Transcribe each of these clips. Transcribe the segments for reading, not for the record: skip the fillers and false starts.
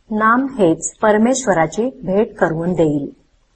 नाम हेच परमेश्वराची भेट करून देईल.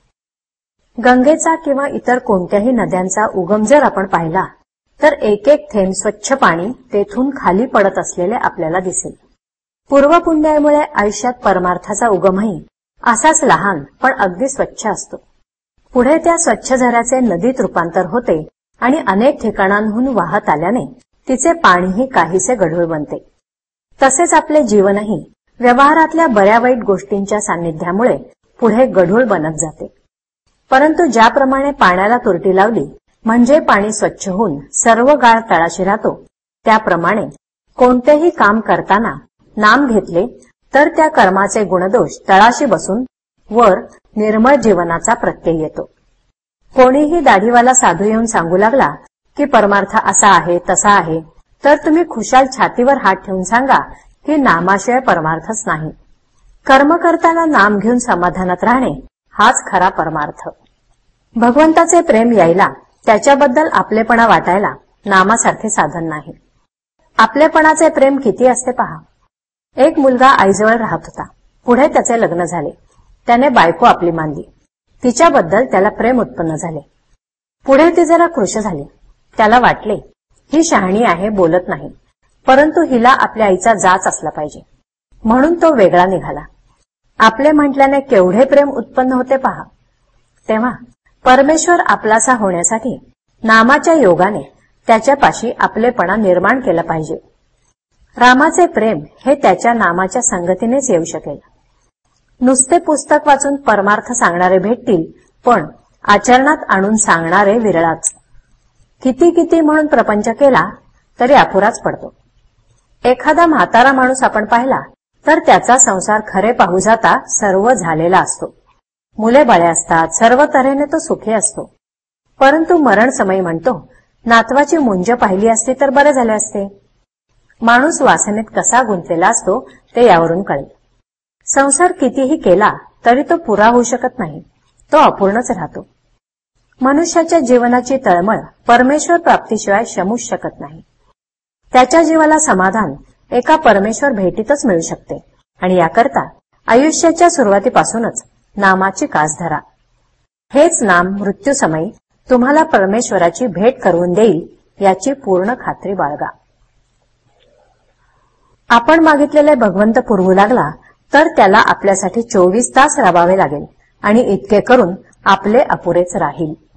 गंगेचा किंवा इतर कोणत्याही नद्यांचा उगम जर आपण पाहिला तर एक एक थेंब स्वच्छ पाणी तेथून खाली पडत असलेले आपल्याला दिसेल. पूर्वपुण्यामुळे आयुष्यात परमार्थाचा उगमही असाच लहान पण अगदी स्वच्छ असतो. पुढे त्या स्वच्छ झऱ्याचे नदीत रूपांतर होते आणि अनेक ठिकाणांहून वाहत आल्याने तिचे पाणीही काहीसे गढूळ बनते. तसेच आपले जीवनही व्यवहारातल्या बऱ्या वाईट गोष्टींच्या सान्निध्यामुळे पुढे गढूळ बनत जाते. परंतु ज्याप्रमाणे पाण्याला तुरटी लावली म्हणजे पाणी स्वच्छ होऊन सर्व गाळ तळाशी राहतो, त्याप्रमाणे कोणतेही काम करताना नाम घेतले तर त्या कर्माचे गुणदोष तळाशी बसून वर निर्मळ जीवनाचा प्रत्यय येतो. कोणीही दाढीवाला साधू येऊन सांगू लागला की परमार्थ असा आहे तसा आहे, तर तुम्ही खुशाल छातीवर हात ठेवून सांगा की नामाशिवाय परमार्थच नाही. कर्म करताना नाम घेऊन समाधानात राहणे हाच खरा परमार्थ. भगवंताचे प्रेम यायला, त्याच्याबद्दल आपलेपणा वाटायला नामासारखे साधन नाही. आपलेपणाचे प्रेम किती असते पहा. एक मुलगा आईजवळ राहत होता. पुढे त्याचे लग्न झाले. त्याने बायको आपली मानली. तिच्याबद्दल त्याला प्रेम उत्पन्न झाले. पुढे ती जरा कृश झाली. त्याला वाटले ही शहाणी आहे, बोलत नाही, परंतु हिला आपल्या आईचा जाच असला पाहिजे, म्हणून तो वेगळा निघाला. आपले म्हटल्याने केवढे प्रेम उत्पन्न होते पहा. तेव्हा परमेश्वर आपलासा होण्यासाठी नामाच्या योगाने त्याच्यापाशी आपलेपणा निर्माण केला पाहिजे. रामाचे प्रेम हे त्याच्या नामाच्या संगतीनेच येऊ शकेल. नुसते पुस्तक वाचून परमार्थ सांगणारे भेटतील, पण आचरणात आणून सांगणारे विरळाच. किती किती म्हणून प्रपंच केला तरी अपुराच पडतो. एखादा म्हातारा माणूस आपण पाहिला तर त्याचा संसार खरे पाहू जाता सर्व झालेला असतो. मुले बाळे असतात, सर्व तऱ्हेने तो सुखी असतो. परंतु मरण समय म्हणतो, नातवाची मुंज पाहिली असती तर बरे झाले असते. माणूस वासनेत कसा गुंतलेला असतो ते यावरून कळेल. संसार कितीही केला तरी तो पुरा होऊ शकत नाही, तो अपूर्णच राहतो. मनुष्याच्या जीवनाची तळमळ परमेश्वर प्राप्तीशिवाय शमूच शकत नाही. त्याच्या जीवाला समाधान एका परमेश्वर भेटीतच मिळू शकते आणि याकरता आयुष्याच्या सुरुवातीपासूनच नामाची कास धरा. हेच नाम मृत्यूसमयी तुम्हाला परमेश्वराची भेट करून देईल याची पूर्ण खात्री बाळगा. आपण मागितलेले भगवंत पुरवू लागला तर त्याला आपल्यासाठी 24 तास राबावे लागेल आणि इतके करून आपले अपुरेच राहील.